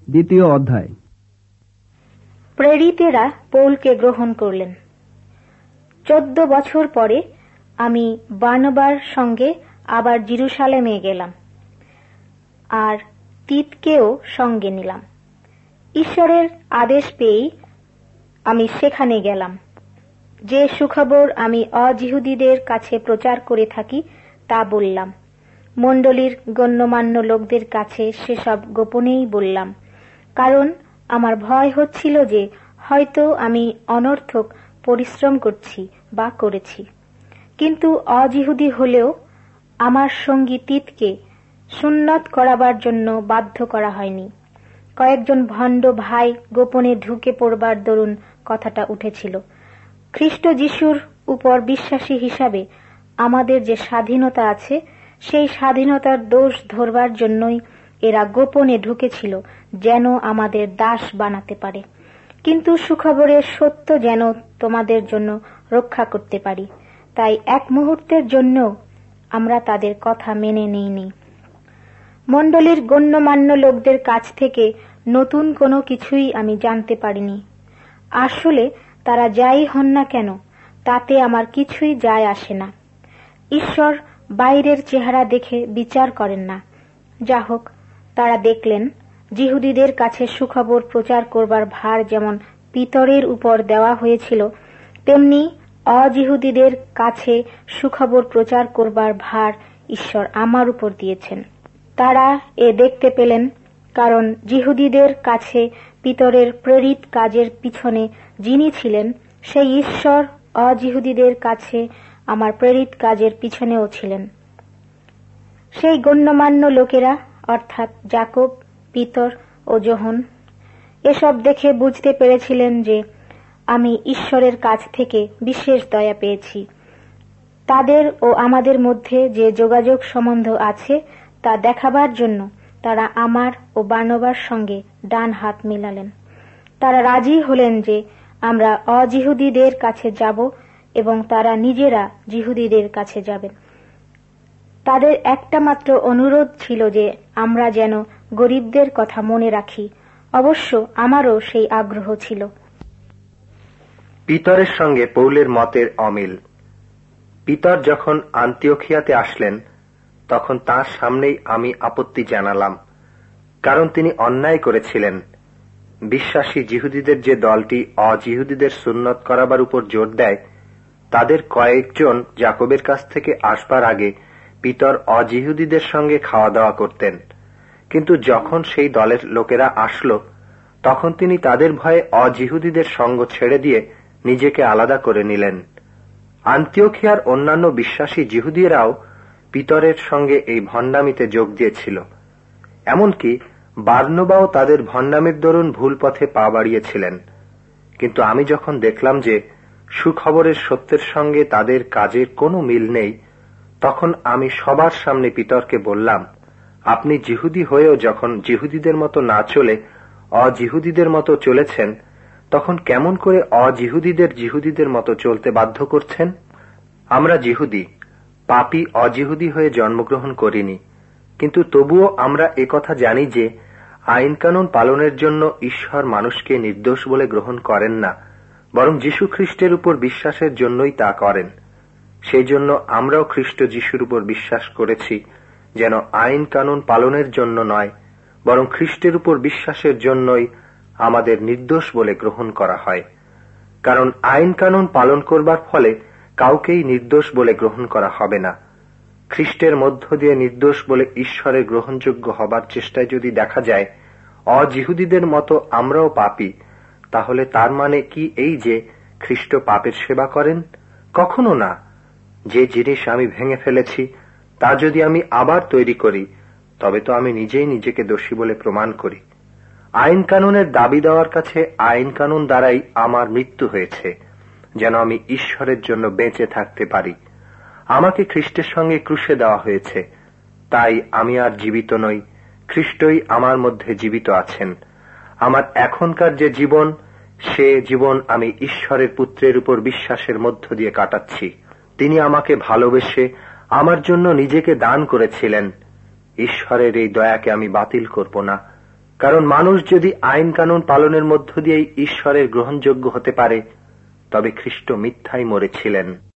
দ্বিতীয় অধ্যায়। প্রেরিতেরা পৌলকে গ্রহণ করলেন। 14 বছর পরে আমি বারনাবার সঙ্গে আবার জেরুসালেমে গেলাম, আর তিতকেও সঙ্গে নিলাম। ঈশ্বরের আদেশ পেয়েই আমি সেখানে গেলাম। যে সুখবর আমি অজিহুদীদের কাছে প্রচার করে থাকি তা বললাম। মণ্ডলীর গণ্যমান্য লোকদের কাছে সেসব গোপনেই বললাম, কারণ আমার ভয় হচ্ছিল যে হয়তো আমি অনর্থক পরিশ্রম করছি বা করেছি। কিন্তু অজিহুদী হলেও আমার সঙ্গী তিতকে সুন্নত করাবার জন্য বাধ্য করা হয়নি। কয়েকজন ভণ্ড ভাই গোপনে ঢুকে পড়বার দরুন কথাটা উঠেছিল। খ্রিস্ট যিশুর উপর বিশ্বাসী হিসাবে আমাদের যে স্বাধীনতা আছে, সেই স্বাধীনতার দোষ ধরবার জন্যই এরা গোপনে ঢুকেছিল, যেন আমাদের দাস বানাতে পারে। কিন্তু সুখবরের সত্য যেন তোমাদের জন্য রক্ষা করতে পারি, তাই এক মুহূর্তের জন্য আমরা তাদের কথা মেনে নিইনি। মণ্ডলীর গণ্যমান্য লোকদের কাছ থেকে নতুন কোনো কিছুই আমি জানতে পারিনি। আসলে তারা যাই হন না কেন, তাতে আমার কিছুই যায় আসে না। ঈশ্বর বাইরের চেহারা দেখে বিচার করেন না। যা হোক, তারা দেখলেন যিহুদীদের কাছে সুখবর প্রচার করবার ভার যেমন পিতরের উপর দেওয়া হয়েছিল, তেমনি অজিহুদীদের কাছে সুখবর প্রচার করবার ভার ঈশ্বর আমার উপর দিয়েছেন। তারা এ দেখতে পেলেন, কারণ যিহুদীদের কাছে পিতরের প্রেরিত কাজের পিছনে যিনি ছিলেন, সেই ঈশ্বর অজিহুদীদের কাছে আমার প্রেরিত কাজের পিছনেও ছিলেন। সেই গণ্যমান্য লোকেরা, অর্থাৎ যাকব, পিতর ও যোহন, এসব দেখে বুঝতে পেরেছিলেন যে আমি ঈশ্বরের কাছ থেকে বিশেষ দয়া পেয়েছি। তাদের ও আমাদের মধ্যে যে যোগাযোগ সম্বন্ধ আছে তা দেখাবার জন্য তারা আমার ও বারনাবার সঙ্গে ডান হাত মিলালেন। তারা রাজি হলেন যে আমরা অজিহুদীদের কাছে যাব এবং তারা নিজেরা যিহুদীদের কাছে যাবেন। তাদের একটা মাত্র অনুরোধ ছিল যে আমরা যেন গরিবদের কথা মনে রাখি। অবশ্য আমারও সেই আগ্রহ ছিল। পিতরের সঙ্গে পৌলের মতের অমিল। পিতর যখন আন্তিওখিয়াতে আসলেন, তখন তাঁর সামনেই আমি আপত্তি জানালাম, কারণ তিনি অন্যায় করেছিলেন। বিশ্বাসী যিহুদীদের যে দলটি অজিহুদীদের সুন্নত করাবার উপর জোর দেয়, তাদের কয়েকজন যাকবের কাছ থেকে আসবার আগে পিতর অজিহুদীদের সঙ্গে খাওয়া দাওয়া করতেন। কিন্তু যখন সেই দলের লোকেরা আসলো, তখন তিনি তাদের ভয়ে অজিহুদীদের সঙ্গ ছেড়ে দিয়ে নিজেকে আলাদা করে নিলেন। আন্তিওখিয়ার অন্যান্য বিশ্বাসী যিহুদীরাও পিতরের সঙ্গে এই ভণ্ডামিতে যোগ দিয়েছিল। এমনকি বারনাবাও তাদের ভণ্ডামির দরুন ভুল পথে পা বাড়িয়েছিলেন। কিন্তু আমি যখন দেখলাম যে সুখবরের সত্যের সঙ্গে তাদের কাজের কোনো মিল নেই, তখন আমি সবার সামনে পিতরকে বললাম, আপনি যিহুদী হয়েও যখন যিহুদীদের মতো না চলে অজিহুদীদের মতো চলেছেন, তখন কেমন করে অজিহুদীদের যিহুদীদের মতো চলতে বাধ্য করছেন? আমরা যিহুদী, পাপী অজিহুদী হয়ে জন্মগ্রহণ করিনি, কিন্তু তবুও আমরা একথা জানি যে আইন কানুন পালনের জন্য ঈশ্বর মানুষকে নির্দোষ বলে গ্রহণ করেন না, বরং যীশু খ্রিস্টের উপর বিশ্বাসের জন্যই তা করেন। সেই জন্য আমরাও খ্রিস্ট যীশুর উপর বিশ্বাস করেছি, যেন আইন কানুন পালনের জন্য নয়, বরং খ্রিস্টের উপর বিশ্বাসের জন্যই আমাদের নির্দোষ বলে গ্রহণ করা হয়। কারণ আইন কানুন পালন করবার ফলে কাউকেই নির্দোষ বলে গ্রহণ করা হবে না। খ্রিস্টের মধ্য দিয়ে নির্দোষ বলে ঈশ্বরের গ্রহণযোগ্য হবার চেষ্টায় যদি দেখা যায় অজিহুদীদের মতো আমরাও পাপী, তাহলে তার মানে কি এই যে খ্রিস্ট পাপের সেবা করেন? কখনো না। যে জিনিস আমি ভেঙে ফেলেছি তা যদি আমি আবার তৈরি করি, তবে তো আমি নিজেই নিজেকে দোষী বলে প্রমাণ করি। আইন কানুনের দাবি দেওয়ার কাছে আইন কানুন দ্বারাই আমার মৃত্যু হয়েছে, যেন আমি ঈশ্বরের জন্য বেঁচে থাকতে পারি। আমাকে খ্রিস্টের সঙ্গে ক্রুশে দেওয়া হয়েছে, তাই আমি আর জীবিত নই, খ্রিস্টই আমার মধ্যে জীবিত আছেন। আমার এখনকার যে জীবন, সে জীবন আমি ঈশ্বরের পুত্রের উপর বিশ্বাসের মধ্য দিয়ে কাটাচ্ছি। তিনি আমাকে ভালোবেসে আমার জন্য নিজেকে দান করেছিলেন। ঈশ্বরের এই দয়াকে আমি বাতিল করব না। কারণ মানুষ যদি আইন কানুন পালনের মধ্য দিয়েই ঈশ্বরের গ্রহণযোগ্য হতে পারে, তবে খ্রিস্ট মিথ্যায় মরেছিলেন।